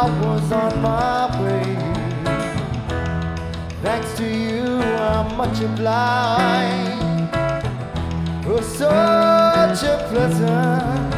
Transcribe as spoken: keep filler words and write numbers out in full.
I was on my way. Thanks to you, I'm much obliged for such a pleasant